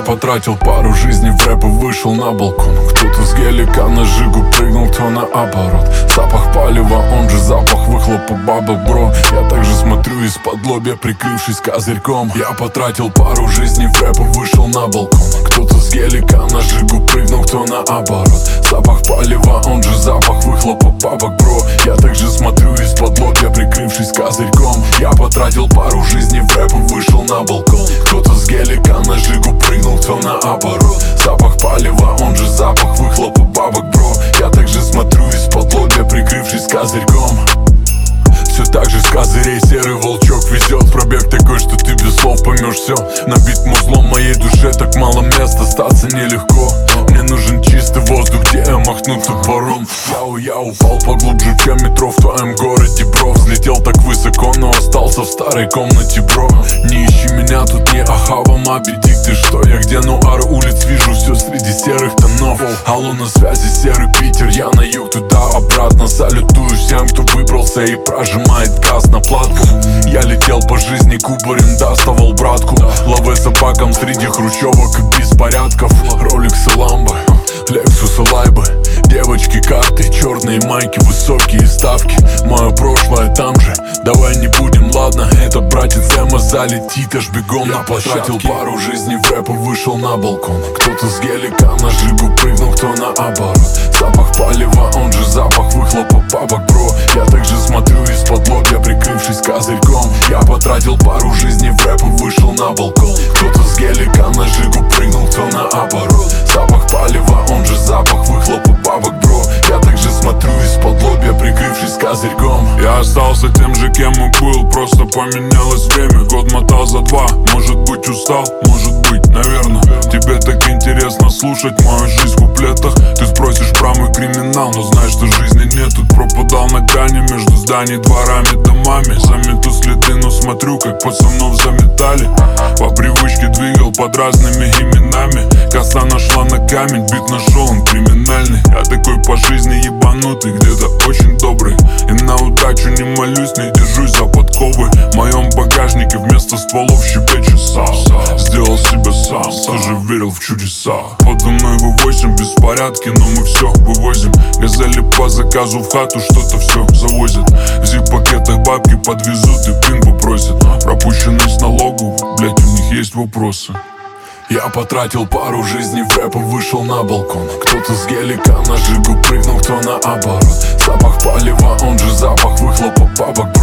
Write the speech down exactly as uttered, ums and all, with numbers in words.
потратил пару жизней в рэп и вышел на балкон. Кто-то с гелика на жигу прыгнул, кто наоборот. Запах палева, он же запах выхлопа бабок, бро. Я также смотрю из-под лобья, прикрывшись козырьком. Я потратил пару жизней в рэп и вышел на балкон. Кто-то с гелика на жигу прыгнул, кто наоборот. Запах палева, он же запах выхлопа бабок, бро. Я также смотрю из-под лобья, прикрывшись козырьком. Я потратил пару жизней в рэп и вышел на балкон. Кто-то с гелика на жигу прыгнул, кто наоборот. Запах палева, он же запах выхлопа бабок, бро. Я также смотрю из-под лобья, прикрывшись козырьком. Все так же с козырей серый волчок везет. Пробег такой, что ты без слов поймешь все. Набит музлом моей душе так мало места, остаться нелегко. Мне нужен чистый воздух, где я махну топором. Яу, я упал поглубже, чем метро в твоем городе, бро. Взлетел так высоко, но остался в старой комнате, бро. Не ищи меня, тут не Ахава, Моби Дик, ты что, я где? Ну ар улиц вижу все среди серых тонов. Алло, на связи серый Питер, я на юг, туда-обратно. Салютую всем, кто выбрался и прожимает газ на платку. Я летел по жизни, кубарем доставал братку. Лаве собакам среди хрущевок и беспорядков. Роликсы, ламбы, Лексусы, лайбы, девочки, карты, черные майки, высокие ставки. Мое прошлое там же, давай не будем, ладно. Этот братец Эма залетит аж бегом на площадке. Я потратил пару жизней в рэп и вышел на балкон. Кто-то с гелика на жигу прыгнул, кто наоборот. Запах палева, он же запах выхлопа бабок, бро. Я также смотрю из-под лобья, прикрывшись козырьком. Я потратил пару жизней в рэп и вышел на балкон. Кто-то с гелика на жигу прыгнул, кто наоборот. Запах палева, он же запах выхлопа бабок, бро. Я также смотрю из-под лобья, прикрывшись козырьком. Я остался тем же, кем и был, просто поменялось время. Год мотал за два, может быть устал, может быть, наверное. Тебе так интересно слушать мою жизнь в куплетах. Ты спросишь про мой криминал, но знаешь, что жизни нет. Тут пропадал на грани между зданий, дворами, домами. Замету следы, но смотрю, как пацанов заметали. По привычке двигал под разными именами. Коса нашла на камень, бит нашел, он криминальный. Я такой по жизни ебанутый, где-то очень добрый. И на удачу не молюсь, не держусь за подковы. В моем багажнике вместо стволов щебечет сам. Сделал себя сам, тоже верил в чудеса. Подо мной вы восемь, беспорядки, но мы все вывозим. Газели по заказу в хату что-то все завозят. В зип-пакетах бабки подвезут и пин попросят. Пропущенность налогов, блять, у них есть вопросы. Я потратил пару жизней в рэп и вышел на балкон. Кто-то с гелика на жигу прыгнул, кто наоборот. Запах палева, он же запах выхлопа бабок,